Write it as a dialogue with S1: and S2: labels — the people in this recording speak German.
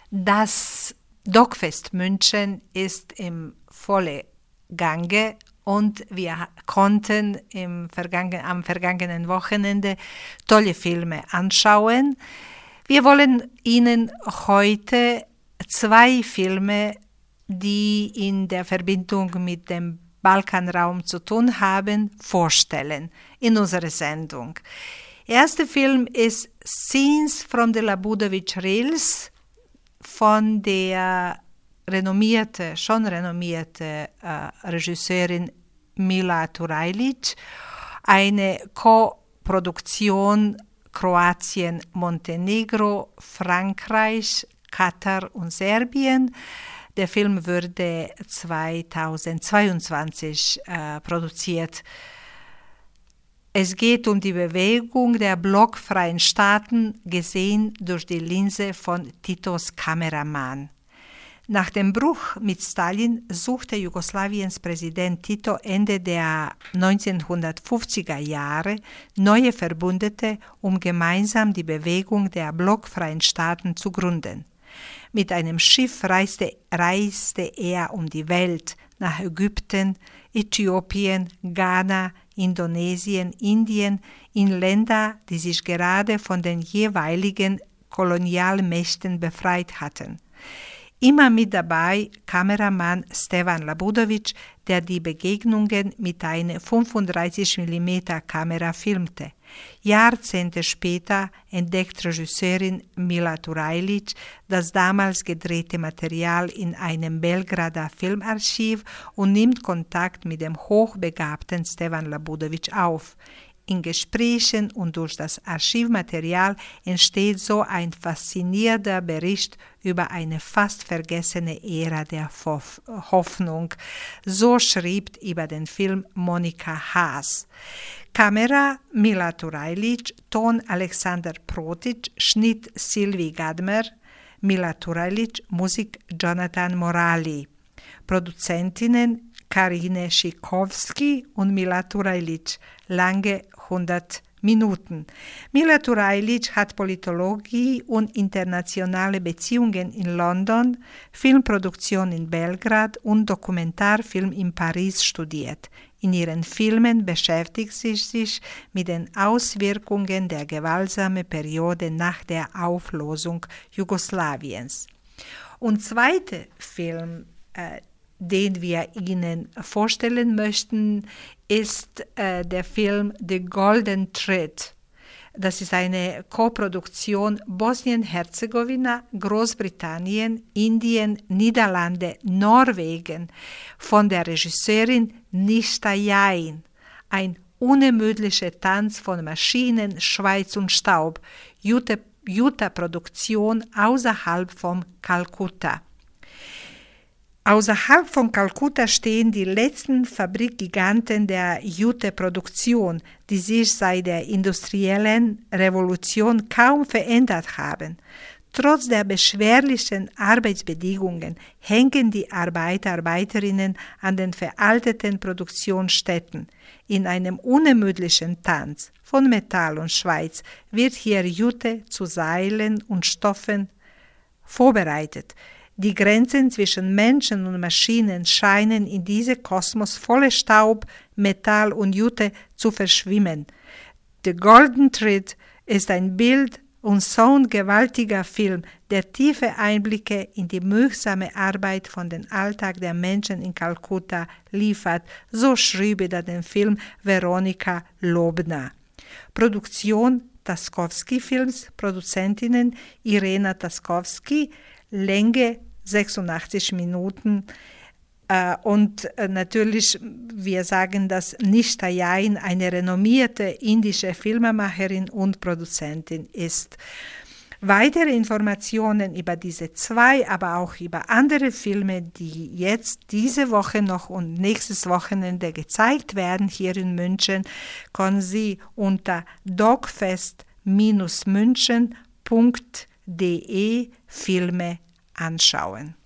S1: Das Dogfest München ist im vollen Gange und wir konnten am vergangenen Wochenende tolle Filme anschauen. Wir wollen Ihnen heute 2 Filme, die in der Verbindung mit dem Balkanraum zu tun haben, vorstellen in unserer Sendung. Der erste Film ist Scenes from the Labudovic Reels von der schon renommierte Regisseurin Mila Turajlic, eine Co-Produktion Kroatien, Montenegro, Frankreich, Katar und Serbien. Der Film wurde 2022 produziert. Es geht um die Bewegung der blockfreien Staaten, gesehen durch die Linse von Titos Kameramann. Nach dem Bruch mit Stalin suchte Jugoslawiens Präsident Tito Ende der 1950er Jahre neue Verbündete, um gemeinsam die Bewegung der blockfreien Staaten zu gründen. Mit einem Schiff reiste er um die Welt, nach Ägypten, Äthiopien, Ghana, Indonesien, Indien, in Länder, die sich gerade von den jeweiligen Kolonialmächten befreit hatten. Immer mit dabei Kameramann Stevan Labudovic, der die Begegnungen mit einer 35 mm Kamera filmte. Jahrzehnte später entdeckt Regisseurin Mila Turajlic das damals gedrehte Material in einem Belgrader Filmarchiv und nimmt Kontakt mit dem hochbegabten Stevan Labudovic auf. In Gesprächen und durch das Archivmaterial entsteht so ein faszinierender Bericht über eine fast vergessene Ära der Hoffnung. So schrieb über den Film Monika Haas. Kamera Mila Turajlic, Ton Alexander Protic, Schnitt Silvi Gadmer, Mila Turajlic, Musik Jonathan Morali. Produzentinnen Karine Schikowski und Mila Turajlic, lange 100 Minuten. Mila Turajlic hat Politologie und internationale Beziehungen in London, Filmproduktion in Belgrad und Dokumentarfilm in Paris studiert. In ihren Filmen beschäftigt sie sich mit den Auswirkungen der gewaltsamen Periode nach der Auflösung Jugoslawiens. Und zweiter Film, den wir Ihnen vorstellen möchten, ist der Film The Golden Thread. Das ist eine Koproduktion Bosnien-Herzegowina, Großbritannien, Indien, Niederlande, Norwegen von der Regisseurin Nishta Jain. Ein unermüdlicher Tanz von Maschinen, Schweiß und Staub. Utah-Produktion außerhalb von Kalkutta. Außerhalb von Kalkutta stehen die letzten Fabrikgiganten der Jute-Produktion, die sich seit der industriellen Revolution kaum verändert haben. Trotz der beschwerlichen Arbeitsbedingungen hängen die Arbeiterinnen an den veralteten Produktionsstätten. In einem unermüdlichen Tanz von Metall und Schweiß wird hier Jute zu Seilen und Stoffen vorbereitet. Die Grenzen zwischen Menschen und Maschinen scheinen in diesem Kosmos voller Staub, Metall und Jute zu verschwimmen. The Golden Thread ist ein Bild- und soundgewaltiger Film, der tiefe Einblicke in die mühsame Arbeit von dem Alltag der Menschen in Kalkutta liefert, so schrieb über den Film Veronika Lobna. Produktion Taskowski Films, Produzentinnen Irena Taskowski, Länge 86 Minuten und natürlich, wir sagen das, Nishta Jain, eine renommierte indische Filmemacherin und Produzentin ist. Weitere Informationen über diese 2, aber auch über andere Filme, die jetzt diese Woche noch und nächstes Wochenende gezeigt werden hier in München, können Sie unter dogfest-münchen.de Filme anschauen.